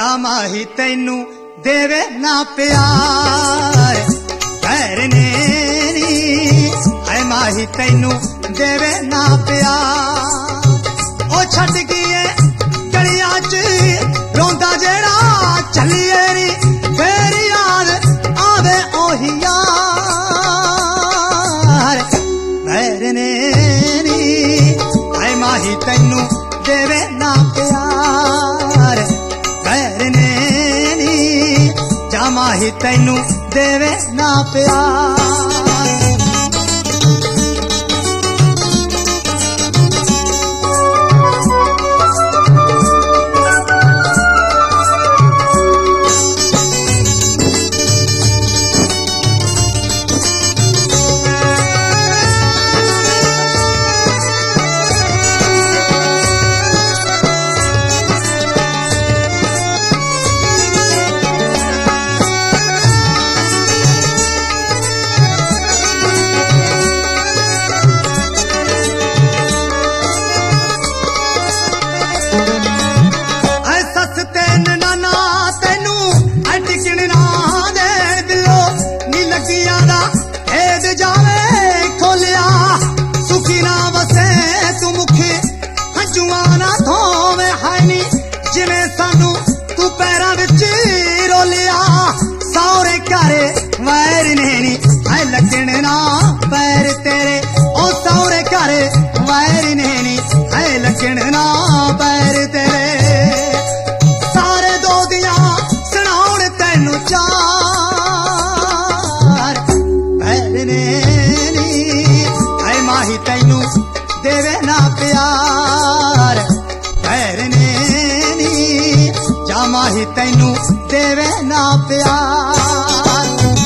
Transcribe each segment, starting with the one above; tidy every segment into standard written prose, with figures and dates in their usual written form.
माही तैनू देवे ना प्यार करने नी है माही तैनू देवे ना प्यार ओ छट गई गलियां च रोंदा जेड़ा चलिए नी फिर याद आवे ओही यार करने नी है माही तैनू देवे ना प्यार करने नी जा माही तैनू देवे ना प्यार माही तैनू देवे ना प्यार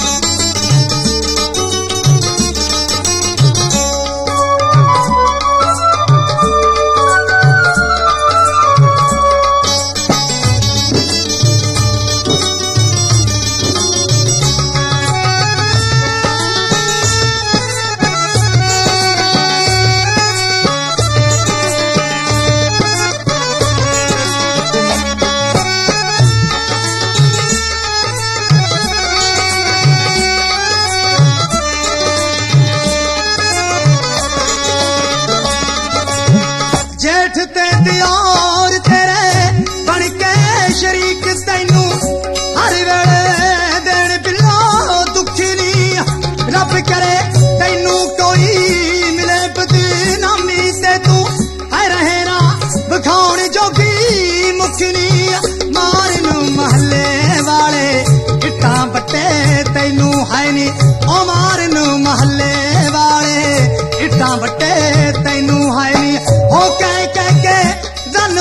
और तेरे बन के शरीक तैनू हर वेले देन बिलो दुखी नी रब करे तैनू कोई मिले बदनामी ते तू है रहे ना बखाउण जोगी मुखनी मारन महले वाले इट्टां बट्टे तैनू है नी ओ मारन महले वाले इट्टां बट्टे तैनू है नी ओ कह कह के रन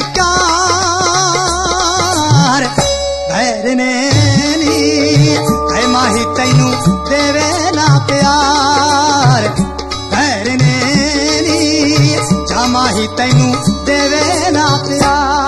बदकार भैरने नी है माही तैनू देवे ना प्यार भैरने नी जा माही तैनू देवे ना प्यार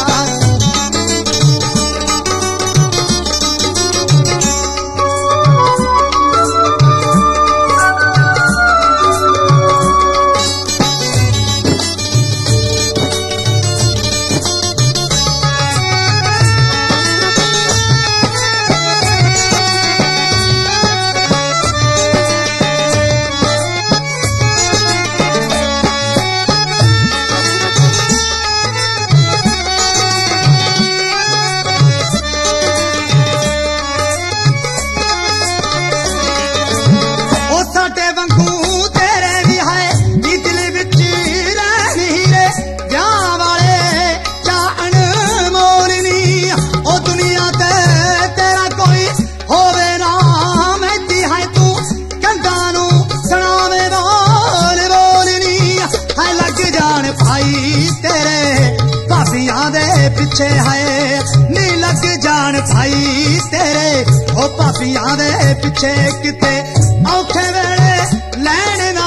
पिछे है नी लग जान भाई तेरे ओ पापियां दे पिछे किते औखे वेले लैण ना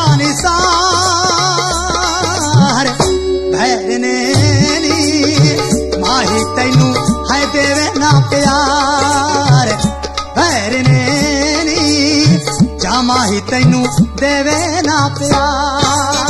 निसार भैरने नी माही तैनू है देवे ना प्यार भैरने नी जा माही तैनू देवे ना प्यार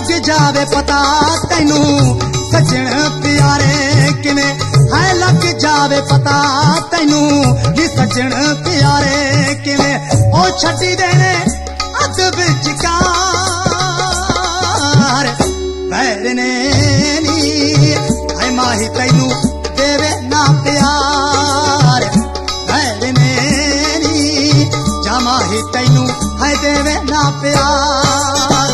ਲੱਗ ਜਾਵੇ ਪਤਾ ਤੈਨੂੰ ਸੱਜਣ ਪਿਆਰੇ ਕਿਵੇਂ ਹੈ ਲੱਗ ਜਾਵੇ ਪਤਾ ਤੈਨੂੰ ਨੀ ਸੱਜਣ ਪਿਆਰੇ ਕਿਵੇਂ ਉਹ ਛੱਡੀ ਦੇਣੇ ਅੱਧ ਵਿਚਕਾਰ ਵੈਰ ਨੇ ਨੀ ਹੈ ਮਾਹੀ ਤੈਨੂੰ ਦੇਵੇ ਨਾ ਪਿਆਰ ਵੈਰ ਨੇ ਨੀ ਜਾ ਮਾਹੀ ਤੈਨੂੰ ਹੈ ਦੇਵੇ ਨਾ ਪਿਆਰ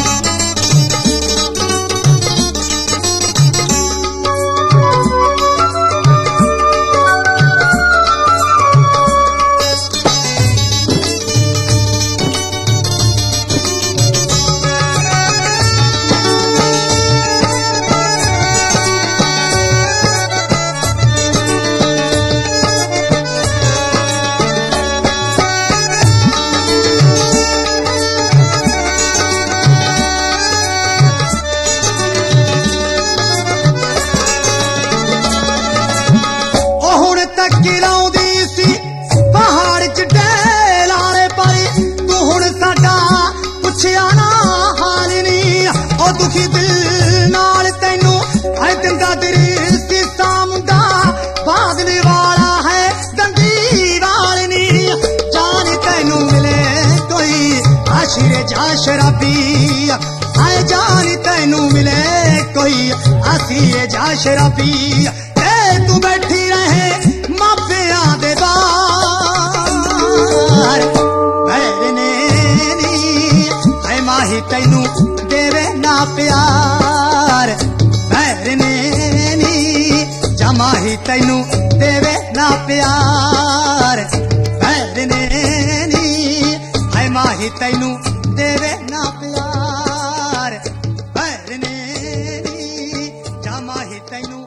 ਲਾਉਂਦੀ ਸੀ ਪਹਾੜ ਚ ਡੇਲਾਰੇ ਪਰ ਤੂੰ ਹੁਣ ਸਾਡਾ ਪੁੱਛਿਆ ਨਾ ਹਾਲ ਨੀ ਉਹ ਦੁਖੀ ਦਿਲ ਨਾਲ ਤੈਨੂੰ ਹੈ ਦਿੰਦਾ ਤੇਰੀ ਸੀਸਾ ਮੁੰਡਾ ਬਾਦਲ ਵਾਲਾ ਹੈ ਦੰਦੀ ਵਾਲ ਨੀ ਜਾਨ ਤੈਨੂੰ ਮਿਲੇ ਕੋਈ ਆਸ਼ਿਰੇ ਜਾ ਸ਼ਰਾਬੀ ਆਏ ਜਾਨ ਤੈਨੂੰ ਮਿਲੇ ਕੋਈ ਆਸੀਏ ਜਾ ਸ਼ਰਾਬੀ ਤੇ ਤੂੰ ਬੈਠੀ ਰਹੇ ਮਾਪਿਆਂ ਦੇ ਬਾਹਰ ਵੈਰ ਨੇ ਨੀ ਹੈ ਮਾਹੀ ਤੈਨੂੰ ਦੇਵੇ ਨਾ ਪਿਆਰ ਵੈਰ ਨੇ ਨੀ ਜਾ ਮਾਹੀ ਤੈਨੂੰ ਦੇਵੇ ਨਾ ਪਿਆਰ ਵੈਰ ਨੇ ਨੀ ਹੈ ਮਾਹੀ ਤੈਨੂੰ ਦੇਵੇ ਨਾ ਪਿਆਰ ਵੈਰ ਨੇ ਨੀ ਜਾ ਮਾਹੀ ਤੈਨੂੰ